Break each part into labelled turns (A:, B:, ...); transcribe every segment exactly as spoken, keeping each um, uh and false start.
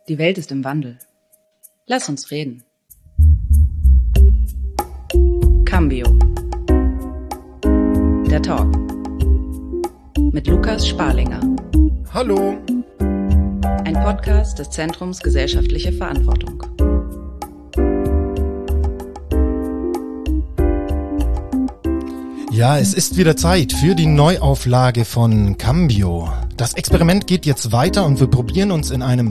A: Die Welt ist im Wandel. Lass uns reden. Cambio. Der Talk. Mit Lukas Sparlinger.
B: Hallo.
A: Ein Podcast des Zentrums Gesellschaftliche Verantwortung.
B: Ja, es ist wieder Zeit für die Neuauflage von Cambio. Das Experiment geht jetzt weiter und wir probieren uns in einem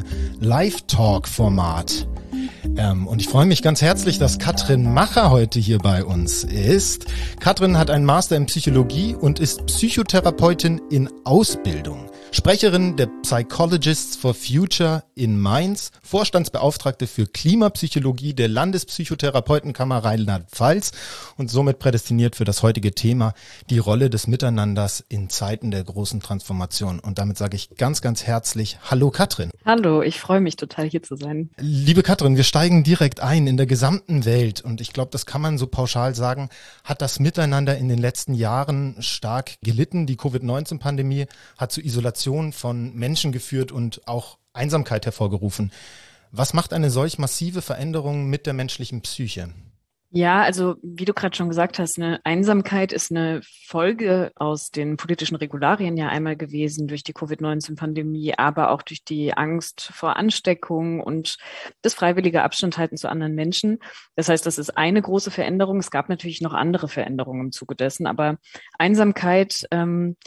B: Live-Talk-Format. Ähm, und ich freue mich ganz herzlich, dass Katrin Macher heute hier bei uns ist. Katrin hat einen Master in Psychologie und ist Psychotherapeutin in Ausbildung. Sprecherin der Psychologists for Future in Mainz, Vorstandsbeauftragte für Klimapsychologie der Landespsychotherapeutenkammer Rheinland-Pfalz und somit prädestiniert für das heutige Thema, die Rolle des Miteinanders in Zeiten der großen Transformation. Und damit sage ich ganz, ganz herzlich Hallo Katrin.
C: Hallo, ich freue mich total hier zu sein.
B: Liebe Katrin, wir steigen direkt ein. In der gesamten Welt, und ich glaube, das kann man so pauschal sagen, hat das Miteinander in den letzten Jahren stark gelitten. Die Covid neunzehn Pandemie hat zu Isolation von Menschen geführt und auch Einsamkeit hervorgerufen. Was macht eine solch massive Veränderung mit der menschlichen Psyche?
C: Ja, also wie du gerade schon gesagt hast, eine Einsamkeit ist eine Folge aus den politischen Regularien ja einmal gewesen durch die Covid neunzehn Pandemie, aber auch durch die Angst vor Ansteckung und das freiwillige Abstandhalten zu anderen Menschen. Das heißt, das ist eine große Veränderung. Es gab natürlich noch andere Veränderungen im Zuge dessen, aber Einsamkeit ähm,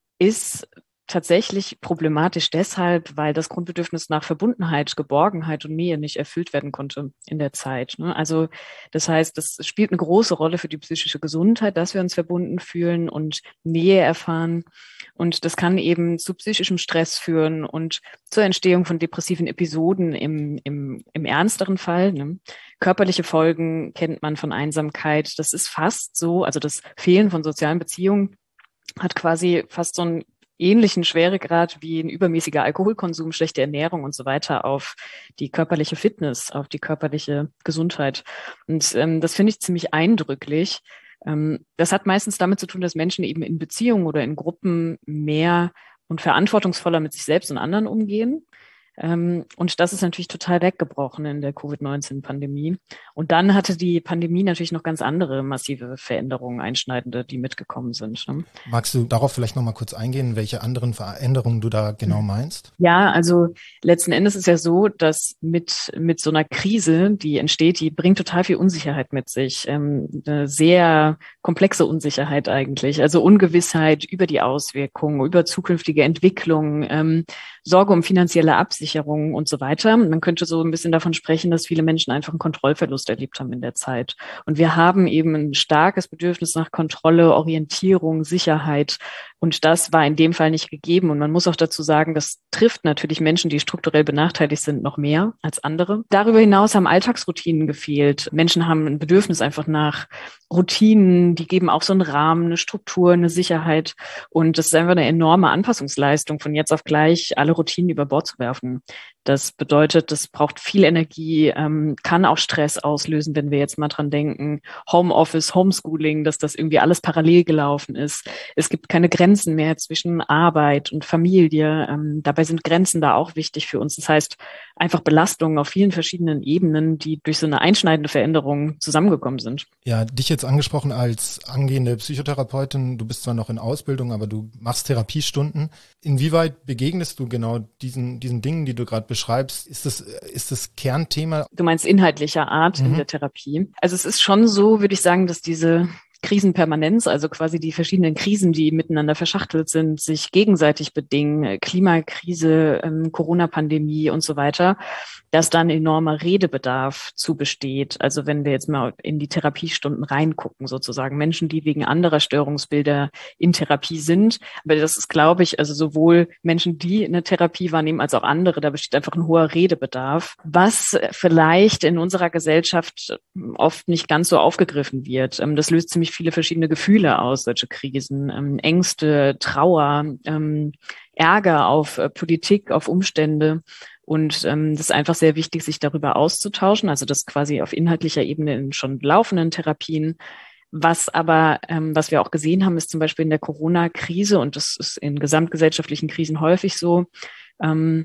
C: ist tatsächlich problematisch deshalb, weil das Grundbedürfnis nach Verbundenheit, Geborgenheit und Nähe nicht erfüllt werden konnte in der Zeit. Also das heißt, das spielt eine große Rolle für die psychische Gesundheit, dass wir uns verbunden fühlen und Nähe erfahren. Und das kann eben zu psychischem Stress führen und zur Entstehung von depressiven Episoden im, im, im ernsteren Fall. Ne? Körperliche Folgen kennt man von Einsamkeit. Das ist fast so, also das Fehlen von sozialen Beziehungen hat quasi fast so ein ähnlichen Schweregrad wie ein übermäßiger Alkoholkonsum, schlechte Ernährung und so weiter auf die körperliche Fitness, auf die körperliche Gesundheit. Und ähm, das finde ich ziemlich eindrücklich. Ähm, das hat meistens damit zu tun, dass Menschen eben in Beziehungen oder in Gruppen mehr und verantwortungsvoller mit sich selbst und anderen umgehen. Ähm, und das ist natürlich total weggebrochen in der Covid neunzehn Pandemie. Und dann hatte die Pandemie natürlich noch ganz andere massive Veränderungen, einschneidende, die mitgekommen sind. Ne?
B: Magst du darauf vielleicht nochmal kurz eingehen, welche anderen Veränderungen du da genau meinst?
C: Ja, also letzten Endes ist ja so, dass mit mit so einer Krise, die entsteht, die bringt total viel Unsicherheit mit sich. Ähm, eine sehr komplexe Unsicherheit eigentlich. Also Ungewissheit über die Auswirkungen, über zukünftige Entwicklungen, ähm, Sorge um finanzielle Absicherung und so weiter. Man könnte so ein bisschen davon sprechen, dass viele Menschen einfach einen Kontrollverlust erlebt haben in der Zeit. Und wir haben eben ein starkes Bedürfnis nach Kontrolle, Orientierung, Sicherheit. Und das war in dem Fall nicht gegeben. Und man muss auch dazu sagen, das trifft natürlich Menschen, die strukturell benachteiligt sind, noch mehr als andere. Darüber hinaus haben Alltagsroutinen gefehlt. Menschen haben ein Bedürfnis einfach nach Routinen, die geben auch so einen Rahmen, eine Struktur, eine Sicherheit. Und das ist einfach eine enorme Anpassungsleistung, von jetzt auf gleich alle Routinen über Bord zu werfen. Das bedeutet, das braucht viel Energie, ähm, kann auch Stress auslösen, wenn wir jetzt mal dran denken, Homeoffice, Homeschooling, dass das irgendwie alles parallel gelaufen ist. Es gibt keine Grenzen mehr zwischen Arbeit und Familie. Ähm, dabei sind Grenzen da auch wichtig für uns. Das heißt, einfach Belastungen auf vielen verschiedenen Ebenen, die durch so eine einschneidende Veränderung zusammengekommen sind.
B: Ja, dich jetzt angesprochen als angehende Psychotherapeutin. Du bist zwar noch in Ausbildung, aber du machst Therapiestunden. Inwieweit begegnest du genau diesen, diesen Dingen, die du gerade beschreibst? Ist das, ist das Kernthema?
C: Du meinst inhaltlicher Art mhm. in der Therapie. Also es ist schon so, würde ich sagen, dass diese Krisenpermanenz, also quasi die verschiedenen Krisen, die miteinander verschachtelt sind, sich gegenseitig bedingen, Klimakrise, ähm, Corona-Pandemie und so weiter, dass dann enormer Redebedarf zu besteht. Also wenn wir jetzt mal in die Therapiestunden reingucken, sozusagen Menschen, die wegen anderer Störungsbilder in Therapie sind. Aber das ist, glaube ich, also sowohl Menschen, die eine Therapie wahrnehmen, als auch andere, da besteht einfach ein hoher Redebedarf, was vielleicht in unserer Gesellschaft oft nicht ganz so aufgegriffen wird. Das löst ziemlich viele verschiedene Gefühle aus, solche Krisen, ähm, Ängste, Trauer, ähm, Ärger auf äh, Politik, auf Umstände. Und ähm, das ist einfach sehr wichtig, sich darüber auszutauschen, also das quasi auf inhaltlicher Ebene in schon laufenden Therapien. Was aber, ähm, was wir auch gesehen haben, ist zum Beispiel in der Corona-Krise, und das ist in gesamtgesellschaftlichen Krisen häufig so, ähm,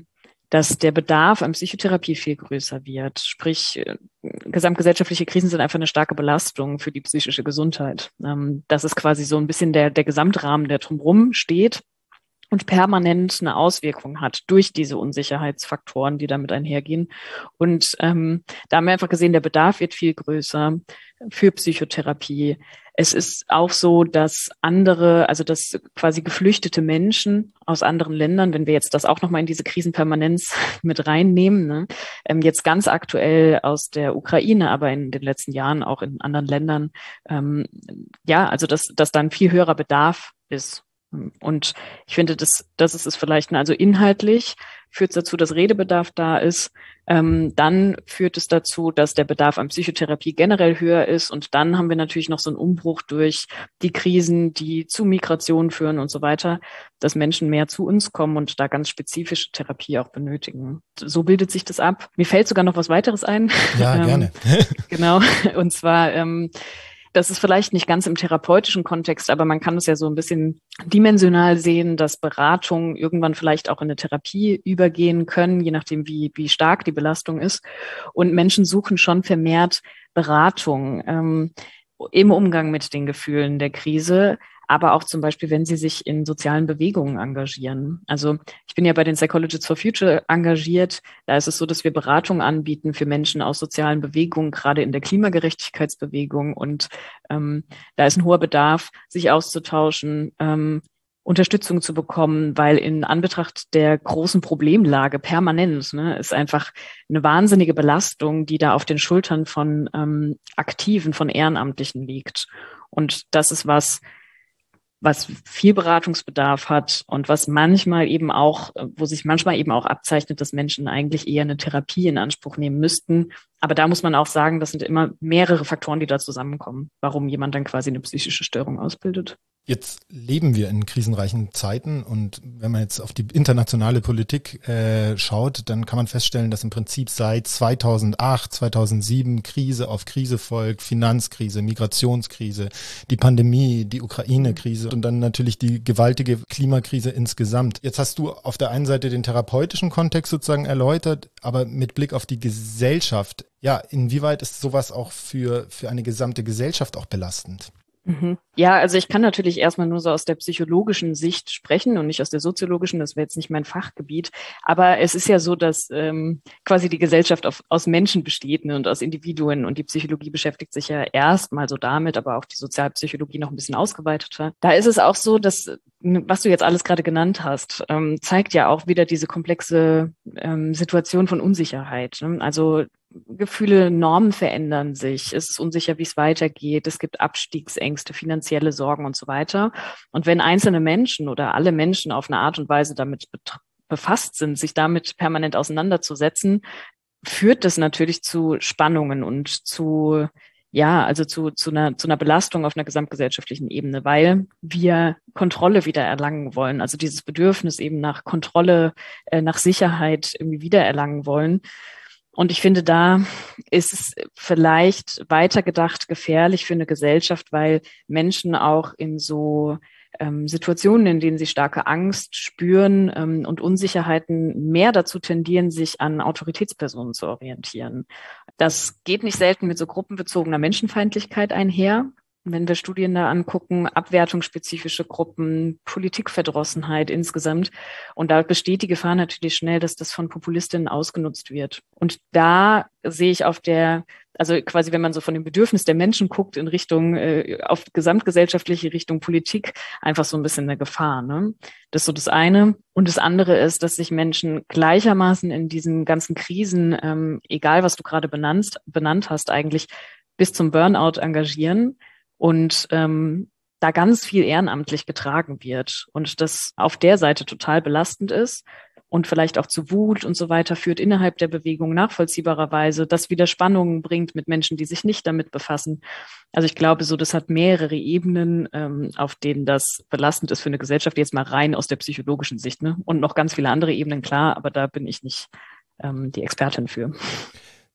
C: dass der Bedarf an Psychotherapie viel größer wird. Sprich, gesamtgesellschaftliche Krisen sind einfach eine starke Belastung für die psychische Gesundheit. Das ist quasi so ein bisschen der, der Gesamtrahmen, der drumherum steht und permanent eine Auswirkung hat durch diese Unsicherheitsfaktoren, die damit einhergehen. Und ähm, da haben wir einfach gesehen, der Bedarf wird viel größer für Psychotherapie. Es ist auch so, dass andere, also dass quasi geflüchtete Menschen aus anderen Ländern, wenn wir jetzt das auch nochmal in diese Krisenpermanenz mit reinnehmen, ne, ähm, jetzt ganz aktuell aus der Ukraine, aber in den letzten Jahren auch in anderen Ländern, ähm, ja, also dass, dass da ein viel höherer Bedarf ist. Und ich finde, das, das ist es vielleicht, also inhaltlich führt es dazu, dass Redebedarf da ist. Ähm, dann führt es dazu, dass der Bedarf an Psychotherapie generell höher ist. Und dann haben wir natürlich noch so einen Umbruch durch die Krisen, die zu Migration führen und so weiter, dass Menschen mehr zu uns kommen und da ganz spezifische Therapie auch benötigen. So bildet sich das ab. Mir fällt sogar noch was weiteres ein.
B: Ja, gerne.
C: Genau. Und zwar, ähm, das ist vielleicht nicht ganz im therapeutischen Kontext, aber man kann es ja so ein bisschen dimensional sehen, dass Beratungen irgendwann vielleicht auch in eine Therapie übergehen können, je nachdem, wie, wie stark die Belastung ist. Und Menschen suchen schon vermehrt Beratung ähm, im Umgang mit den Gefühlen der Krise, aber auch zum Beispiel, wenn sie sich in sozialen Bewegungen engagieren. Also ich bin ja bei den Psychologists for Future engagiert. Da ist es so, dass wir Beratung anbieten für Menschen aus sozialen Bewegungen, gerade in der Klimagerechtigkeitsbewegung. Und ähm, da ist ein hoher Bedarf, sich auszutauschen, ähm, Unterstützung zu bekommen, weil in Anbetracht der großen Problemlage permanent, ne, ist einfach eine wahnsinnige Belastung, die da auf den Schultern von ähm, Aktiven, von Ehrenamtlichen liegt. Und das ist was, was viel Beratungsbedarf hat und was manchmal eben auch, wo sich manchmal eben auch abzeichnet, dass Menschen eigentlich eher eine Therapie in Anspruch nehmen müssten. Aber da muss man auch sagen, das sind immer mehrere Faktoren, die da zusammenkommen, warum jemand dann quasi eine psychische Störung ausbildet.
B: Jetzt leben wir in krisenreichen Zeiten und wenn man jetzt auf die internationale Politik äh, schaut, dann kann man feststellen, dass im Prinzip seit zweitausendacht, zweitausendsieben Krise auf Krise folgt, Finanzkrise, Migrationskrise, die Pandemie, die Ukraine-Krise und dann natürlich die gewaltige Klimakrise insgesamt. Jetzt hast du auf der einen Seite den therapeutischen Kontext sozusagen erläutert, aber mit Blick auf die Gesellschaft, ja, inwieweit ist sowas auch für, für eine gesamte Gesellschaft auch belastend?
C: Mhm. Ja, also ich kann natürlich erstmal nur so aus der psychologischen Sicht sprechen und nicht aus der soziologischen, das wäre jetzt nicht mein Fachgebiet, aber es ist ja so, dass ähm, quasi die Gesellschaft auf, aus Menschen besteht, ne, und aus Individuen und die Psychologie beschäftigt sich ja erstmal so damit, aber auch die Sozialpsychologie noch ein bisschen ausgeweiteter. Da ist es auch so, dass, was du jetzt alles gerade genannt hast, ähm, zeigt ja auch wieder diese komplexe ähm, Situation von Unsicherheit, ne? Also Gefühle, Normen verändern sich. Es ist unsicher, wie es weitergeht. Es gibt Abstiegsängste, finanzielle Sorgen und so weiter. Und wenn einzelne Menschen oder alle Menschen auf eine Art und Weise damit befasst sind, sich damit permanent auseinanderzusetzen, führt das natürlich zu Spannungen und zu, ja, also zu, zu einer, zu einer Belastung auf einer gesamtgesellschaftlichen Ebene, weil wir Kontrolle wieder erlangen wollen. Also dieses Bedürfnis eben nach Kontrolle, äh, nach Sicherheit irgendwie wiedererlangen wollen. Und ich finde, da ist es vielleicht weitergedacht gefährlich für eine Gesellschaft, weil Menschen auch in so ähm, Situationen, in denen sie starke Angst spüren ähm, und Unsicherheiten, mehr dazu tendieren, sich an Autoritätspersonen zu orientieren. Das geht nicht selten mit so gruppenbezogener Menschenfeindlichkeit einher. Wenn wir Studien da angucken, abwertungsspezifische Gruppen, Politikverdrossenheit insgesamt. Und da besteht die Gefahr natürlich schnell, dass das von Populistinnen ausgenutzt wird. Und da sehe ich auf der, also quasi, wenn man so von dem Bedürfnis der Menschen guckt in Richtung, äh, auf gesamtgesellschaftliche Richtung Politik, einfach so ein bisschen eine Gefahr, ne? Das ist so das eine. Und das andere ist, dass sich Menschen gleichermaßen in diesen ganzen Krisen, ähm, egal was du gerade benannt, benannt hast, eigentlich bis zum Burnout engagieren. Und ähm, da ganz viel ehrenamtlich getragen wird und das auf der Seite total belastend ist und vielleicht auch zu Wut und so weiter führt innerhalb der Bewegung nachvollziehbarerweise, das wieder Spannungen bringt mit Menschen, die sich nicht damit befassen. Also ich glaube so, das hat mehrere Ebenen, ähm, auf denen das belastend ist für eine Gesellschaft, jetzt mal rein aus der psychologischen Sicht, ne? Und noch ganz viele andere Ebenen, klar, aber da bin ich nicht ähm, die Expertin für.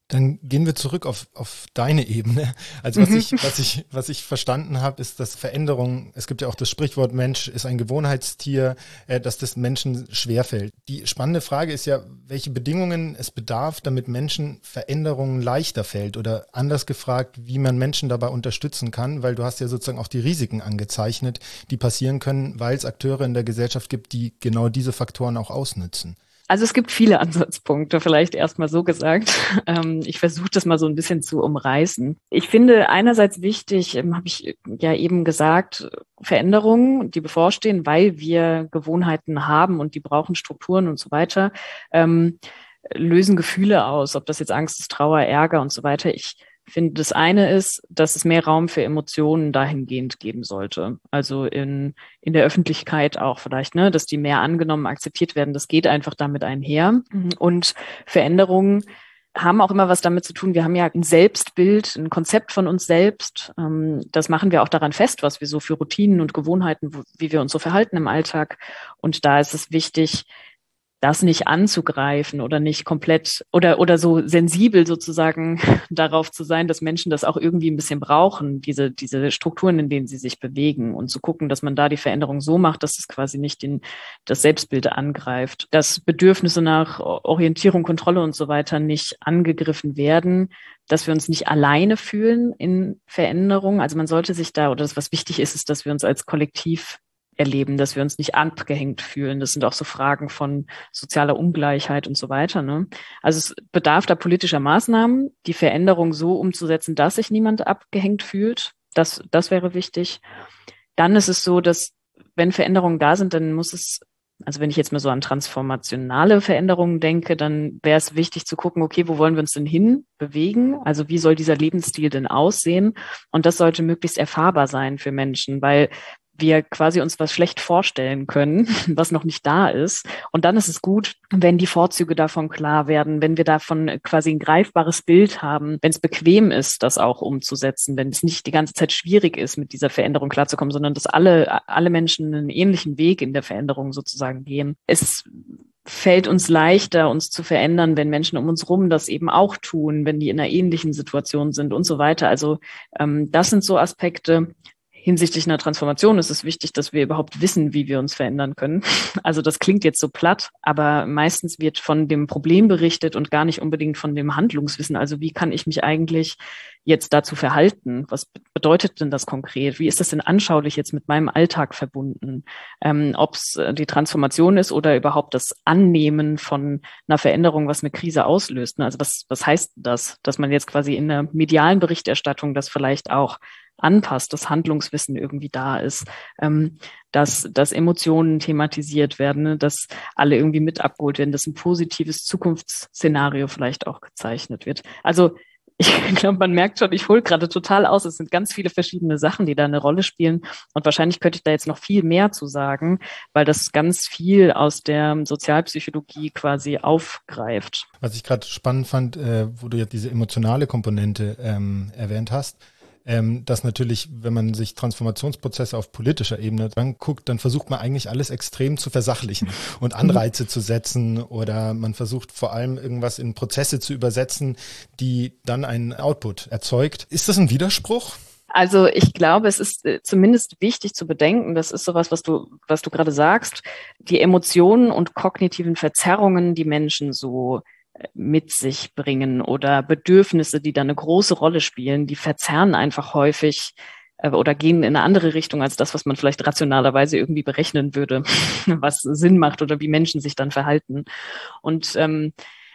B: Dann gehen wir zurück auf, auf deine Ebene. Also was mhm. ich, was ich, was ich verstanden habe, ist, dass Veränderung, es gibt ja auch das Sprichwort, Mensch ist ein Gewohnheitstier, äh, dass das Menschen schwerfällt. Die spannende Frage ist ja, welche Bedingungen es bedarf, damit Menschen Veränderungen leichter fällt, oder anders gefragt, wie man Menschen dabei unterstützen kann, weil du hast ja sozusagen auch die Risiken angezeichnet, die passieren können, weil es Akteure in der Gesellschaft gibt, die genau diese Faktoren auch ausnutzen.
C: Also es gibt viele Ansatzpunkte, vielleicht erstmal so gesagt. Ähm, ich versuche das mal so ein bisschen zu umreißen. Ich finde einerseits wichtig, ähm, habe ich ja eben gesagt, Veränderungen, die bevorstehen, weil wir Gewohnheiten haben und die brauchen Strukturen und so weiter, ähm, lösen Gefühle aus, ob das jetzt Angst ist, Trauer, Ärger und so weiter. Ich finde, das eine ist, dass es mehr Raum für Emotionen dahingehend geben sollte. Also in, in der Öffentlichkeit auch vielleicht, ne, dass die mehr angenommen, akzeptiert werden. Das geht einfach damit einher. Und Veränderungen haben auch immer was damit zu tun. Wir haben ja ein Selbstbild, ein Konzept von uns selbst. Das machen wir auch daran fest, was wir so für Routinen und Gewohnheiten, wie wir uns so verhalten im Alltag. Und da ist es wichtig, das nicht anzugreifen oder nicht komplett oder oder so sensibel sozusagen darauf zu sein, dass Menschen das auch irgendwie ein bisschen brauchen, diese diese Strukturen, in denen sie sich bewegen, und zu gucken, dass man da die Veränderung so macht, dass es quasi nicht den, das Selbstbild angreift, dass Bedürfnisse nach Orientierung, Kontrolle und so weiter nicht angegriffen werden, dass wir uns nicht alleine fühlen in Veränderung. Also man sollte sich da, oder das, was wichtig ist, ist, dass wir uns als Kollektiv erleben, dass wir uns nicht abgehängt fühlen. Das sind auch so Fragen von sozialer Ungleichheit und so weiter, ne? Also es bedarf da politischer Maßnahmen, die Veränderung so umzusetzen, dass sich niemand abgehängt fühlt. Das, das wäre wichtig. Dann ist es so, dass wenn Veränderungen da sind, dann muss es, also wenn ich jetzt mal so an transformationale Veränderungen denke, dann wäre es wichtig zu gucken, okay, wo wollen wir uns denn hin bewegen? Also wie soll dieser Lebensstil denn aussehen? Und das sollte möglichst erfahrbar sein für Menschen, weil wir quasi uns was schlecht vorstellen können, was noch nicht da ist. Und dann ist es gut, wenn die Vorzüge davon klar werden, wenn wir davon quasi ein greifbares Bild haben, wenn es bequem ist, das auch umzusetzen, wenn es nicht die ganze Zeit schwierig ist, mit dieser Veränderung klarzukommen, sondern dass alle, alle Menschen einen ähnlichen Weg in der Veränderung sozusagen gehen. Es fällt uns leichter, uns zu verändern, wenn Menschen um uns rum das eben auch tun, wenn die in einer ähnlichen Situation sind und so weiter. Also ähm, das sind so Aspekte. Hinsichtlich einer Transformation ist es wichtig, dass wir überhaupt wissen, wie wir uns verändern können. Also das klingt jetzt so platt, aber meistens wird von dem Problem berichtet und gar nicht unbedingt von dem Handlungswissen. Also wie kann ich mich eigentlich jetzt dazu verhalten? Was bedeutet denn das konkret? Wie ist das denn anschaulich jetzt mit meinem Alltag verbunden? Ähm, ob es die Transformation ist oder überhaupt das Annehmen von einer Veränderung, was eine Krise auslöst. Also was, was heißt das? Dass man jetzt quasi in der medialen Berichterstattung das vielleicht auch anpasst, dass Handlungswissen irgendwie da ist, ähm, dass, dass Emotionen thematisiert werden, ne, dass alle irgendwie mit abgeholt werden, dass ein positives Zukunftsszenario vielleicht auch gezeichnet wird. Also ich glaube, man merkt schon, ich hole gerade total aus. Es sind ganz viele verschiedene Sachen, die da eine Rolle spielen. Und wahrscheinlich könnte ich da jetzt noch viel mehr zu sagen, weil das ganz viel aus der Sozialpsychologie quasi aufgreift.
B: Was ich gerade spannend fand, äh, wo du jetzt diese emotionale Komponente ähm, erwähnt hast, Ähm, dass natürlich, wenn man sich Transformationsprozesse auf politischer Ebene anguckt, dann versucht man eigentlich alles extrem zu versachlichen und Anreize zu setzen, oder man versucht vor allem irgendwas in Prozesse zu übersetzen, die dann einen Output erzeugt. Ist das ein Widerspruch?
C: Also ich glaube, es ist zumindest wichtig zu bedenken, das ist sowas, was du, was du gerade sagst, die Emotionen und kognitiven Verzerrungen, die Menschen so mit sich bringen, oder Bedürfnisse, die da eine große Rolle spielen, die verzerren einfach häufig äh, oder gehen in eine andere Richtung als das, was man vielleicht rationalerweise irgendwie berechnen würde, was Sinn macht oder wie Menschen sich dann verhalten. Und ähm,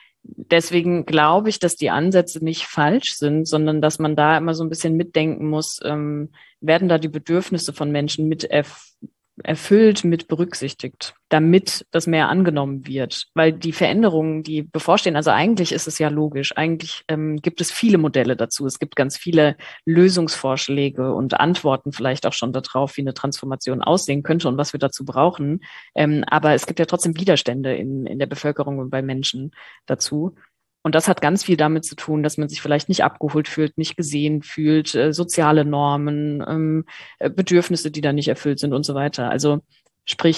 C: deswegen glaube ich, dass die Ansätze nicht falsch sind, sondern dass man da immer so ein bisschen mitdenken muss, ähm, werden da die Bedürfnisse von Menschen mit erf- erfüllt, mit berücksichtigt, damit das mehr angenommen wird. Weil die Veränderungen, die bevorstehen, also eigentlich ist es ja logisch, eigentlich ähm, gibt es viele Modelle dazu. Es gibt ganz viele Lösungsvorschläge und Antworten vielleicht auch schon darauf, wie eine Transformation aussehen könnte und was wir dazu brauchen. Ähm, aber es gibt ja trotzdem Widerstände in, in der Bevölkerung und bei Menschen dazu. Und das hat ganz viel damit zu tun, dass man sich vielleicht nicht abgeholt fühlt, nicht gesehen fühlt, äh, soziale Normen, ähm, äh, Bedürfnisse, die da nicht erfüllt sind und so weiter. Also sprich,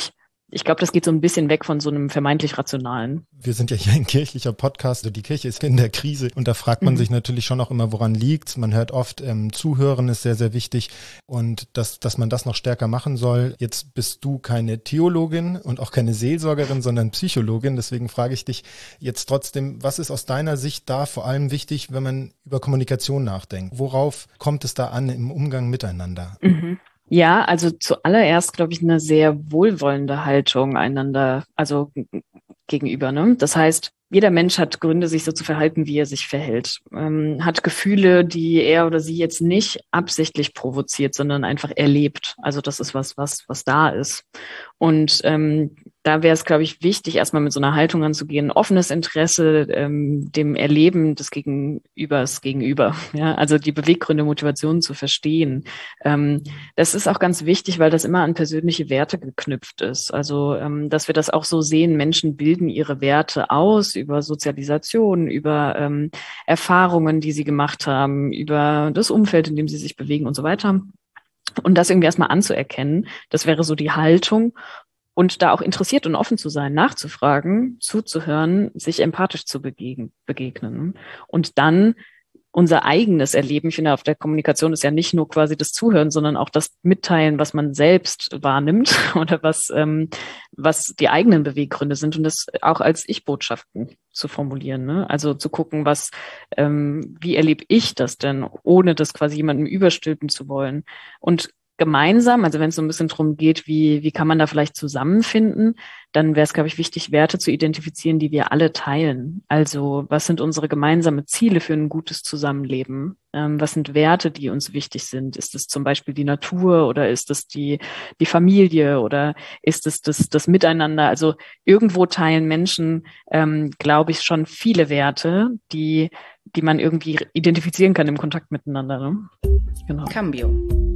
C: ich glaube, das geht so ein bisschen weg von so einem vermeintlich Rationalen.
B: Wir sind ja hier ein kirchlicher Podcast. Die Kirche ist in der Krise und da fragt man mhm. sich natürlich schon auch immer, woran liegt's. Man hört oft, ähm, Zuhören ist sehr, sehr wichtig und dass, dass man das noch stärker machen soll. Jetzt bist du keine Theologin und auch keine Seelsorgerin, sondern Psychologin. Deswegen frage ich dich jetzt trotzdem, was ist aus deiner Sicht da vor allem wichtig, wenn man über Kommunikation nachdenkt? Worauf kommt es da an im Umgang miteinander?
C: Mhm. Ja, also zuallererst, glaube ich, eine sehr wohlwollende Haltung einander, also gegenüber, ne? Das heißt, jeder Mensch hat Gründe, sich so zu verhalten, wie er sich verhält. Ähm, hat Gefühle, die er oder sie jetzt nicht absichtlich provoziert, sondern einfach erlebt. Also das ist was, was, was da ist. Und ähm, da wäre es, glaube ich, wichtig, erstmal mit so einer Haltung anzugehen, offenes Interesse ähm, dem Erleben des Gegenübers gegenüber. Ja, also die Beweggründe, Motivationen zu verstehen. Ähm, das ist auch ganz wichtig, weil das immer an persönliche Werte geknüpft ist. Also ähm, dass wir das auch so sehen, Menschen bilden ihre Werte aus über Sozialisation, über ähm, Erfahrungen, die sie gemacht haben, über das Umfeld, in dem sie sich bewegen und so weiter. Und das irgendwie erstmal anzuerkennen, das wäre so die Haltung. Und da auch interessiert und offen zu sein, nachzufragen, zuzuhören, sich empathisch zu begegnen, begegnen. Und dann unser eigenes Erleben, ich finde, auf der Kommunikation ist ja nicht nur quasi das Zuhören, sondern auch das Mitteilen, was man selbst wahrnimmt oder was, ähm, was die eigenen Beweggründe sind und das auch als Ich-Botschaften zu formulieren. Ne? Also zu gucken, was, ähm, wie erlebe ich das denn, ohne das quasi jemandem überstülpen zu wollen. Und gemeinsam, also wenn es so ein bisschen drum geht, wie wie kann man da vielleicht zusammenfinden, dann wäre es, glaube ich, wichtig, Werte zu identifizieren, die wir alle teilen. Also was sind unsere gemeinsamen Ziele für ein gutes Zusammenleben? Ähm, was sind Werte, die uns wichtig sind? Ist es zum Beispiel die Natur oder ist es die die Familie oder ist es das das Miteinander? Also irgendwo teilen Menschen, ähm, glaube ich, schon viele Werte, die die man irgendwie identifizieren kann im Kontakt miteinander. Ne?
A: Genau. Cambio.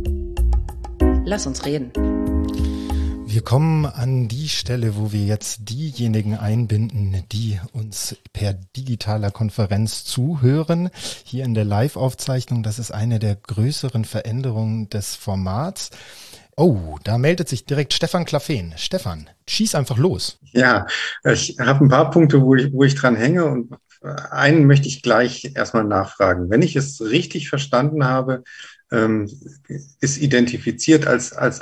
A: Lass uns reden.
B: Wir kommen an die Stelle, wo wir jetzt diejenigen einbinden, die uns per digitaler Konferenz zuhören. Hier in der Live-Aufzeichnung, das ist eine der größeren Veränderungen des Formats. Oh, da meldet sich direkt Stefan Klaffen. Stefan, schieß einfach los.
D: Ja, ich habe ein paar Punkte, wo ich, wo ich dran hänge und einen möchte ich gleich erstmal nachfragen. Wenn ich es richtig verstanden habe, ähm, ist identifiziert als, als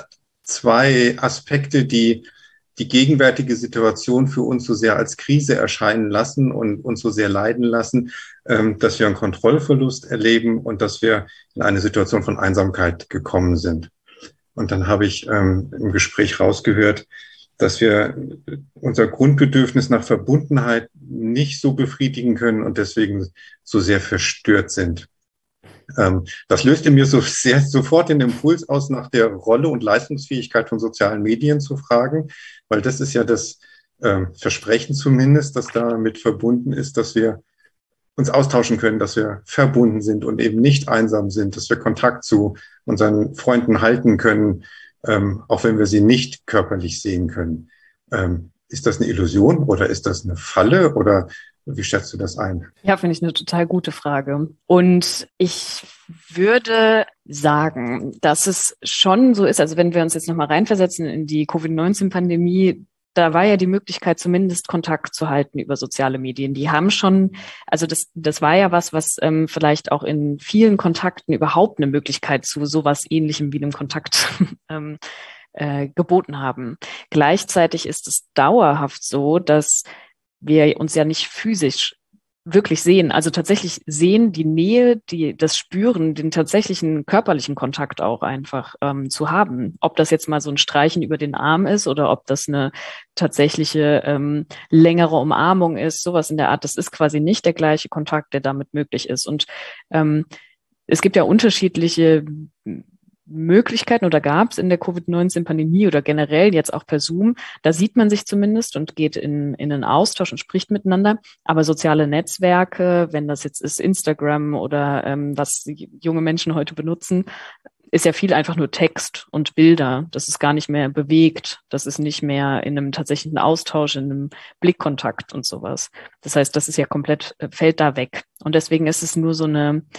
D: zwei Aspekte, die die gegenwärtige Situation für uns so sehr als Krise erscheinen lassen und uns so sehr leiden lassen, ähm, dass wir einen Kontrollverlust erleben und dass wir in eine Situation von Einsamkeit gekommen sind. Und dann habe ich ähm, im Gespräch rausgehört, dass wir unser Grundbedürfnis nach Verbundenheit nicht so befriedigen können und deswegen so sehr verstört sind. Ähm, das löste mir so sehr sofort den Impuls aus, nach der Rolle und Leistungsfähigkeit von sozialen Medien zu fragen, weil das ist ja das ähm, Versprechen zumindest, das damit verbunden ist, dass wir uns austauschen können, dass wir verbunden sind und eben nicht einsam sind, dass wir Kontakt zu unseren Freunden halten können, ähm, auch wenn wir sie nicht körperlich sehen können. Ähm, ist das eine Illusion oder ist das eine Falle oder wie schätzt du das ein?
C: Ja, finde ich eine total gute Frage. Und ich würde sagen, dass es schon so ist, also wenn wir uns jetzt nochmal reinversetzen in die Covid neunzehn Pandemie, da war ja die Möglichkeit, zumindest Kontakt zu halten über soziale Medien. Die haben schon, also das, das war ja was, was ähm, vielleicht auch in vielen Kontakten überhaupt eine Möglichkeit zu sowas Ähnlichem wie einem Kontakt ähm, äh, geboten haben. Gleichzeitig ist es dauerhaft so, dass wir uns ja nicht physisch wirklich sehen. Also tatsächlich sehen, die Nähe, die das Spüren, den tatsächlichen körperlichen Kontakt auch einfach ähm, zu haben. Ob das jetzt mal so ein Streichen über den Arm ist oder ob das eine tatsächliche ähm, längere Umarmung ist, sowas in der Art. Das ist quasi nicht der gleiche Kontakt, der damit möglich ist. Und ähm, es gibt ja unterschiedliche Möglichkeiten oder gab es in der Covid neunzehn Pandemie oder generell jetzt auch per Zoom, da sieht man sich zumindest und geht in, in einen Austausch und spricht miteinander. Aber soziale Netzwerke, wenn das jetzt ist Instagram oder ähm, was junge Menschen heute benutzen, ist ja viel einfach nur Text und Bilder. Das ist gar nicht mehr bewegt. Das ist nicht mehr in einem tatsächlichen Austausch, in einem Blickkontakt und sowas. Das heißt, das ist ja komplett, fällt da weg. Und deswegen ist es nur so eine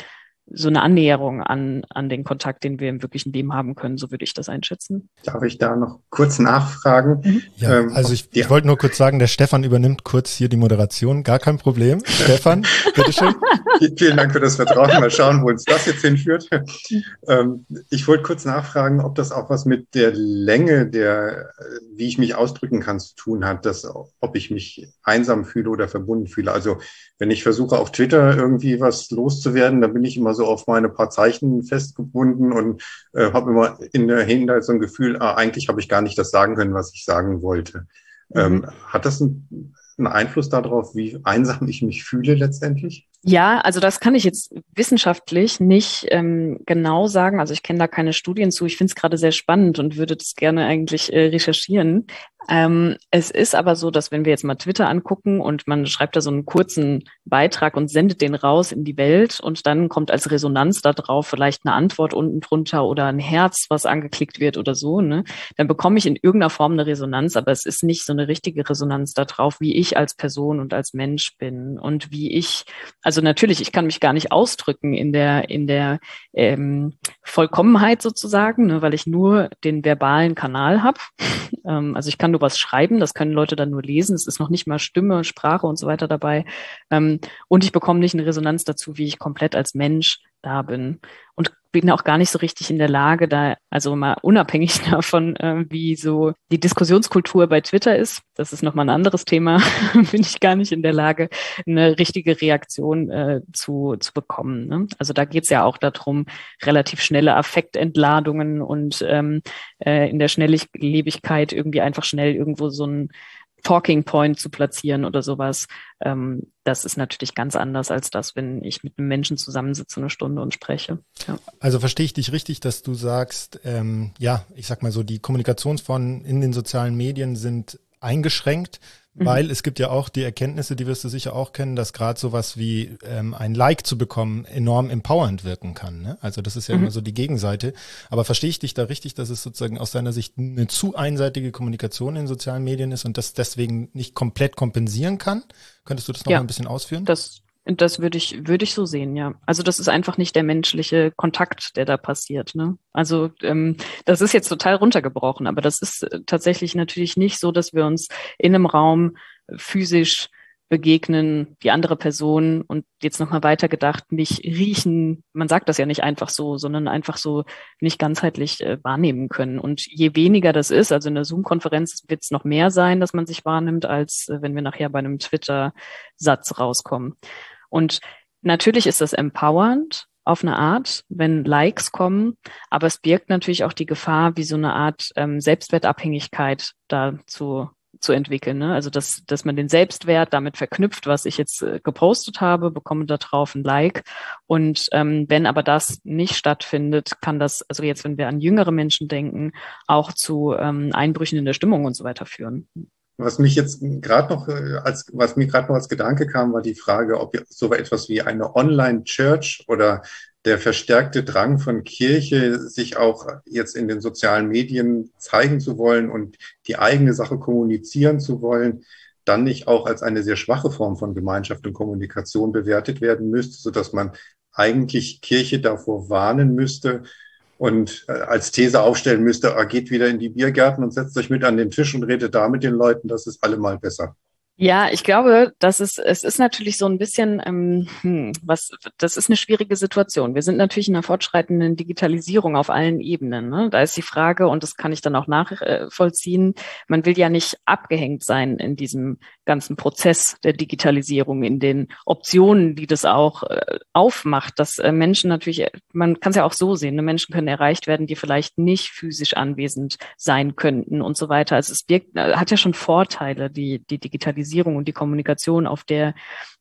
C: so eine Annäherung an, an den Kontakt, den wir im wirklichen Leben haben können. So würde ich das einschätzen.
D: Darf ich da noch kurz nachfragen?
C: Mhm.
B: Ja,
D: Ähm,
B: also ich,
D: ja.
B: ich wollte nur kurz sagen, der Stefan übernimmt kurz hier die Moderation. Gar kein Problem. Stefan, bitteschön.
D: Vielen Dank für das Vertrauen. Mal schauen, wo uns das jetzt hinführt. Ähm, ich wollte kurz nachfragen, ob das auch was mit der Länge der, wie ich mich ausdrücken kann, zu tun hat, dass, ob ich mich einsam fühle oder verbunden fühle. Also wenn ich versuche, auf Twitter irgendwie was loszuwerden, dann bin ich immer so auf meine paar Zeichen festgebunden und äh, habe immer in der Hinterhalt so ein Gefühl, ah, eigentlich habe ich gar nicht das sagen können, was ich sagen wollte. Mhm. Ähm, hat das einen, einen Einfluss darauf, wie einsam ich mich fühle letztendlich?
C: Ja, also das kann ich jetzt wissenschaftlich nicht ähm, genau sagen. Also ich kenne da keine Studien zu. Ich finde es gerade sehr spannend und würde das gerne eigentlich äh, recherchieren. Ähm, es ist aber so, dass wenn wir jetzt mal Twitter angucken und man schreibt da so einen kurzen Beitrag und sendet den raus in die Welt und dann kommt als Resonanz da drauf vielleicht eine Antwort unten drunter oder ein Herz, was angeklickt wird oder so, ne, dann bekomme ich in irgendeiner Form eine Resonanz, aber es ist nicht so eine richtige Resonanz da drauf, wie ich als Person und als Mensch bin und wie ich, also natürlich, ich kann mich gar nicht ausdrücken in der in der ähm, Vollkommenheit sozusagen, ne, weil ich nur den verbalen Kanal habe. ähm, also ich kann nur was schreiben, das können Leute dann nur lesen. Es ist noch nicht mal Stimme, Sprache und so weiter dabei. Ähm, und ich bekomme nicht eine Resonanz dazu, wie ich komplett als Mensch da bin. Und bin auch gar nicht so richtig in der Lage, da, also mal unabhängig davon, äh, wie so die Diskussionskultur bei Twitter ist, das ist nochmal ein anderes Thema, bin ich gar nicht in der Lage, eine richtige Reaktion äh, zu, zu bekommen. Ne? Also da geht's ja auch darum, relativ schnelle Affektentladungen und ähm, äh, in der Schnelllebigkeit irgendwie einfach schnell irgendwo so ein Talking Point zu platzieren oder sowas. Ähm, das ist natürlich ganz anders als das, wenn ich mit einem Menschen zusammensitze eine Stunde und spreche. Ja.
B: Also verstehe ich dich richtig, dass du sagst, ähm, ja, ich sag mal so, die Kommunikationsformen in den sozialen Medien sind eingeschränkt, mhm. weil es gibt ja auch die Erkenntnisse, die wirst du sicher auch kennen, dass gerade sowas wie ähm, ein Like zu bekommen enorm empowernd wirken kann. Ne? Also das ist ja mhm. immer so die Gegenseite. Aber verstehe ich dich da richtig, dass es sozusagen aus deiner Sicht eine zu einseitige Kommunikation in sozialen Medien ist und das deswegen nicht komplett kompensieren kann? Könntest du das noch
C: ja,
B: mal ein bisschen ausführen?
C: Das Das würde ich, würde ich so sehen, ja. Also das ist einfach nicht der menschliche Kontakt, der da passiert, ne? Also ähm, das ist jetzt total runtergebrochen, aber das ist tatsächlich natürlich nicht so, dass wir uns in einem Raum physisch begegnen, die andere Person und jetzt nochmal weitergedacht, nicht riechen, man sagt das ja nicht einfach so, sondern einfach so nicht ganzheitlich äh, wahrnehmen können. Und je weniger das ist, also in der Zoom-Konferenz wird es noch mehr sein, dass man sich wahrnimmt, als äh, wenn wir nachher bei einem Twitter-Satz rauskommen. Und natürlich ist das empowernd auf eine Art, wenn Likes kommen, aber es birgt natürlich auch die Gefahr, wie so eine Art ähm, Selbstwertabhängigkeit da zu zu entwickeln, ne? Also dass dass man den Selbstwert damit verknüpft, was ich jetzt äh, gepostet habe, bekomme da drauf ein Like und ähm, wenn aber das nicht stattfindet, kann das, also jetzt wenn wir an jüngere Menschen denken, auch zu ähm, Einbrüchen in der Stimmung und so weiter führen.
D: Was mich jetzt gerade noch als, was mir gerade noch als Gedanke kam, war die Frage, ob so etwas wie eine Online-Church oder der verstärkte Drang von Kirche, sich auch jetzt in den sozialen Medien zeigen zu wollen und die eigene Sache kommunizieren zu wollen, dann nicht auch als eine sehr schwache Form von Gemeinschaft und Kommunikation bewertet werden müsste, sodass man eigentlich Kirche davor warnen müsste, und als These aufstellen müsste, ah, geht wieder in die Biergärten und setzt euch mit an den Tisch und redet da mit den Leuten, das ist allemal besser.
C: Ja, ich glaube, das ist, es ist natürlich so ein bisschen, ähm, hm, was, das ist eine schwierige Situation. Wir sind natürlich in einer fortschreitenden Digitalisierung auf allen Ebenen, ne? Da ist die Frage, und das kann ich dann auch nachvollziehen, man will ja nicht abgehängt sein in diesem ganzen Prozess der Digitalisierung, in den Optionen, die das auch äh, aufmacht, dass äh, Menschen natürlich, man kann es ja auch so sehen, ne? Menschen können erreicht werden, die vielleicht nicht physisch anwesend sein könnten und so weiter. Also es birgt, äh, hat ja schon Vorteile, die, die Digitalisierung und die Kommunikation auf der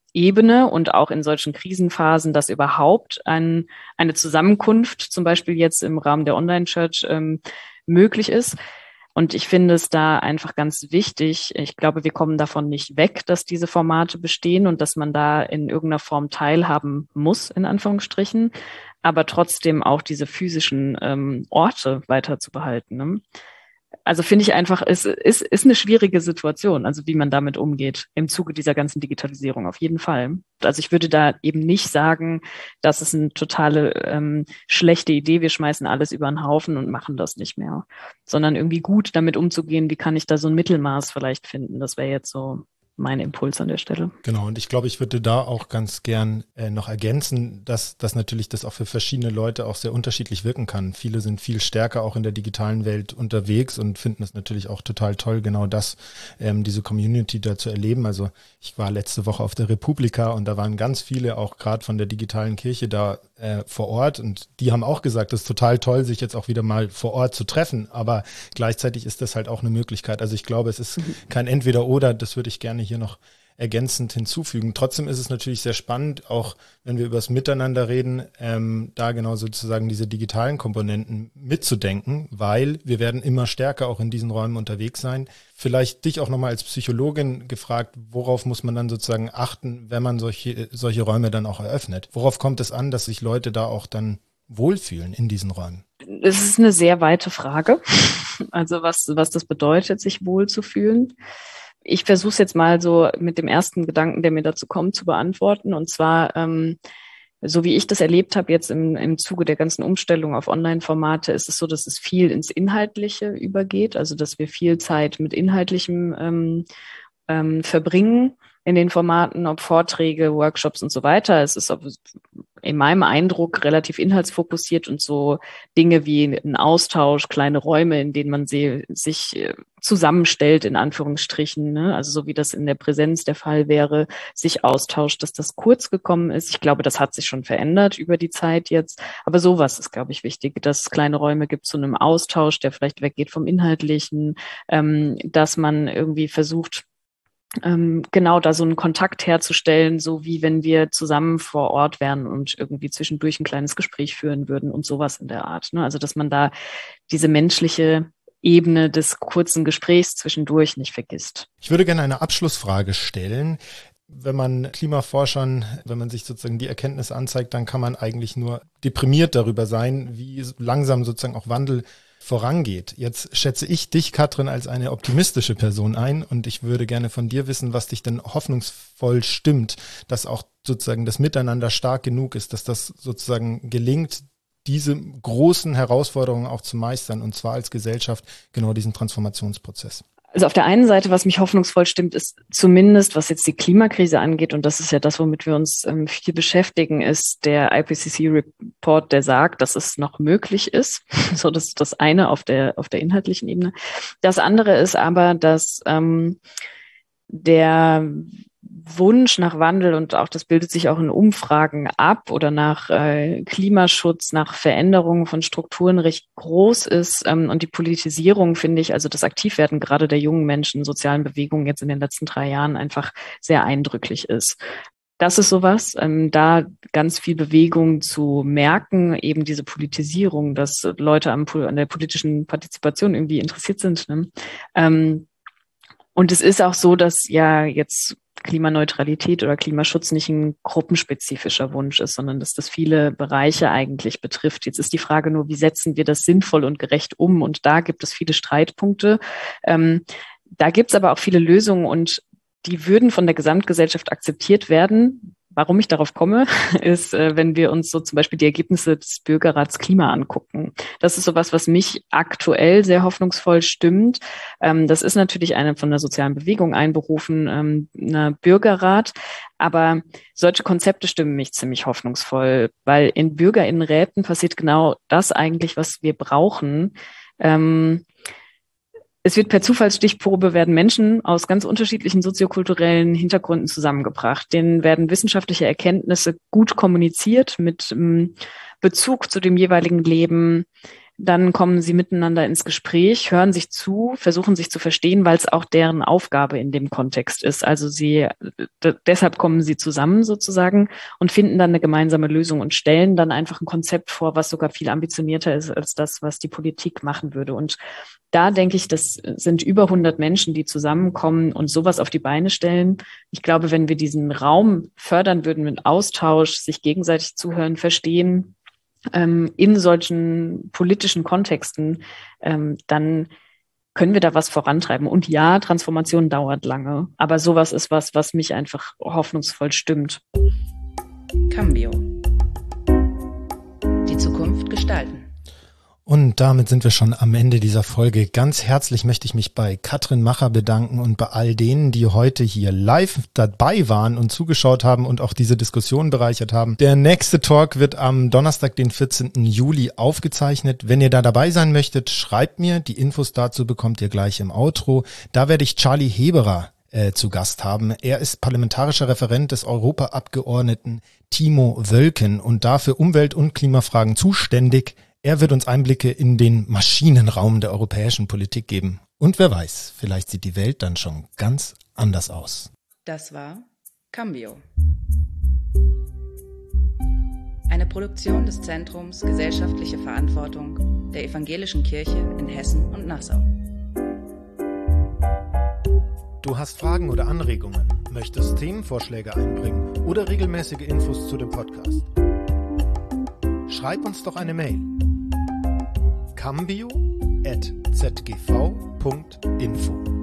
C: Ebene und auch in solchen Krisenphasen, dass überhaupt ein, eine Zusammenkunft, zum Beispiel jetzt im Rahmen der Online-Church, ähm, möglich ist. Und ich finde es da einfach ganz wichtig. Ich glaube, wir kommen davon nicht weg, dass diese Formate bestehen und dass man da in irgendeiner Form teilhaben muss, in Anführungsstrichen, aber trotzdem auch diese physischen ähm, Orte weiter zu behalten, ne? also finde ich einfach, es ist, ist eine schwierige Situation, also wie man damit umgeht im Zuge dieser ganzen Digitalisierung, auf jeden Fall. Also ich würde da eben nicht sagen, das ist eine totale ähm, schlechte Idee, wir schmeißen alles über den Haufen und machen das nicht mehr, sondern irgendwie gut damit umzugehen, wie kann ich da so ein Mittelmaß vielleicht finden, das wäre jetzt so mein Impuls an der Stelle.
B: Genau, und ich glaube, ich würde da auch ganz gern äh, noch ergänzen, dass, dass natürlich das auch für verschiedene Leute auch sehr unterschiedlich wirken kann. Viele sind viel stärker auch in der digitalen Welt unterwegs und finden es natürlich auch total toll, genau das, ähm, diese Community da zu erleben. Also ich war letzte Woche auf der Republika und da waren ganz viele auch gerade von der digitalen Kirche da äh, vor Ort und die haben auch gesagt, das ist total toll, sich jetzt auch wieder mal vor Ort zu treffen, aber gleichzeitig ist das halt auch eine Möglichkeit. Also ich glaube, es ist kein Entweder-Oder, das würde ich gerne hier noch ergänzend hinzufügen. Trotzdem ist es natürlich sehr spannend, auch wenn wir über das Miteinander reden, ähm, da genau sozusagen diese digitalen Komponenten mitzudenken, weil wir werden immer stärker auch in diesen Räumen unterwegs sein. Vielleicht dich auch nochmal als Psychologin gefragt, worauf muss man dann sozusagen achten, wenn man solche, solche Räume dann auch eröffnet? Worauf kommt es an, dass sich Leute da auch dann wohlfühlen in diesen Räumen?
C: Es ist eine sehr weite Frage, also was, was das bedeutet, sich wohlzufühlen. Ich versuche es jetzt mal so mit dem ersten Gedanken, der mir dazu kommt, zu beantworten. Und zwar, ähm, so wie ich das erlebt habe jetzt im, im Zuge der ganzen Umstellung auf Online-Formate, ist es so, dass es viel ins Inhaltliche übergeht. Also dass wir viel Zeit mit Inhaltlichem ähm, ähm, verbringen in den Formaten, ob Vorträge, Workshops und so weiter. Es ist in meinem Eindruck relativ inhaltsfokussiert und so Dinge wie ein Austausch, kleine Räume, in denen man sie, sich zusammenstellt, in Anführungsstrichen, ne? Also so wie das in der Präsenz der Fall wäre, sich austauscht, dass das kurz gekommen ist. Ich glaube, das hat sich schon verändert über die Zeit jetzt. Aber sowas ist, glaube ich, wichtig, dass es kleine Räume gibt zu einem Austausch, der vielleicht weggeht vom Inhaltlichen, ähm, dass man irgendwie versucht, Ähm, genau da so einen Kontakt herzustellen, so wie wenn wir zusammen vor Ort wären und irgendwie zwischendurch ein kleines Gespräch führen würden und sowas in der Art, ne? Also dass man da diese menschliche Ebene des kurzen Gesprächs zwischendurch nicht vergisst.
B: Ich würde gerne eine Abschlussfrage stellen. Wenn man Klimaforschern, wenn man sich sozusagen die Erkenntnisse anzeigt, dann kann man eigentlich nur deprimiert darüber sein, wie langsam sozusagen auch Wandel vorangeht. Jetzt schätze ich dich, Katrin, als eine optimistische Person ein und ich würde gerne von dir wissen, was dich denn hoffnungsvoll stimmt, dass auch sozusagen das Miteinander stark genug ist, dass das sozusagen gelingt, diese großen Herausforderungen auch zu meistern und zwar als Gesellschaft genau diesen Transformationsprozess.
C: Also auf der einen Seite, was mich hoffnungsvoll stimmt, ist zumindest, was jetzt die Klimakrise angeht, und das ist ja das, womit wir uns ähm, viel beschäftigen, ist der I P C C-Report, der sagt, dass es noch möglich ist. So, das ist das eine auf der auf der inhaltlichen Ebene. Das andere ist aber, dass ähm, der Wunsch nach Wandel, und auch das bildet sich auch in Umfragen ab, oder nach äh, Klimaschutz, nach Veränderungen von Strukturen recht groß ist. Ähm, und die Politisierung, finde ich, also das Aktivwerden gerade der jungen Menschen in sozialen Bewegungen jetzt in den letzten drei Jahren einfach sehr eindrücklich ist. Das ist sowas, ähm, da ganz viel Bewegung zu merken, eben diese Politisierung, dass Leute am, an der politischen Partizipation irgendwie interessiert sind, ne? Ähm, und es ist auch so, dass ja jetzt Klimaneutralität oder Klimaschutz nicht ein gruppenspezifischer Wunsch ist, sondern dass das viele Bereiche eigentlich betrifft. Jetzt ist die Frage nur, wie setzen wir das sinnvoll und gerecht um? Und da gibt es viele Streitpunkte. Ähm, da gibt es aber auch viele Lösungen und die würden von der Gesamtgesellschaft akzeptiert werden. Warum ich darauf komme, ist, wenn wir uns so zum Beispiel die Ergebnisse des Bürgerrats Klima angucken. Das ist sowas, was mich aktuell sehr hoffnungsvoll stimmt. Das ist natürlich eine von der sozialen Bewegung einberufener Bürgerrat. Aber solche Konzepte stimmen mich ziemlich hoffnungsvoll, weil in BürgerInnenräten passiert genau das eigentlich, was wir brauchen. Es wird per Zufallsstichprobe werden Menschen aus ganz unterschiedlichen soziokulturellen Hintergründen zusammengebracht. Denen werden wissenschaftliche Erkenntnisse gut kommuniziert mit ähm, Bezug zu dem jeweiligen Leben. Dann kommen sie miteinander ins Gespräch, hören sich zu, versuchen sich zu verstehen, weil es auch deren Aufgabe in dem Kontext ist. Also sie, d- deshalb kommen sie zusammen sozusagen und finden dann eine gemeinsame Lösung und stellen dann einfach ein Konzept vor, was sogar viel ambitionierter ist als das, was die Politik machen würde. Und da denke ich, das sind über hundert Menschen, die zusammenkommen und sowas auf die Beine stellen. Ich glaube, wenn wir diesen Raum fördern würden mit Austausch, sich gegenseitig zuhören, verstehen, ähm, in solchen politischen Kontexten, ähm, dann können wir da was vorantreiben? Und ja, Transformation dauert lange, aber sowas ist was, was mich einfach hoffnungsvoll stimmt.
A: Cambio. Die Zukunft gestalten.
B: Und damit sind wir schon am Ende dieser Folge. Ganz herzlich möchte ich mich bei Katrin Macher bedanken und bei all denen, die heute hier live dabei waren und zugeschaut haben und auch diese Diskussion bereichert haben. Der nächste Talk wird am Donnerstag, den vierzehnten Juli aufgezeichnet. Wenn ihr da dabei sein möchtet, schreibt mir. Die Infos dazu bekommt ihr gleich im Outro. Da werde ich Charlie Heberer äh, zu Gast haben. Er ist parlamentarischer Referent des Europaabgeordneten Timo Wölken und dafür Umwelt- und Klimafragen zuständig. Er wird uns Einblicke in den Maschinenraum der europäischen Politik geben. Und wer weiß, vielleicht sieht die Welt dann schon ganz anders aus.
A: Das war Cambio. Eine Produktion des Zentrums Gesellschaftliche Verantwortung der Evangelischen Kirche in Hessen und Nassau.
B: Du hast Fragen oder Anregungen, möchtest Themenvorschläge einbringen oder regelmäßige Infos zu dem Podcast? Schreib uns doch eine Mail. cambio at z g v punkt info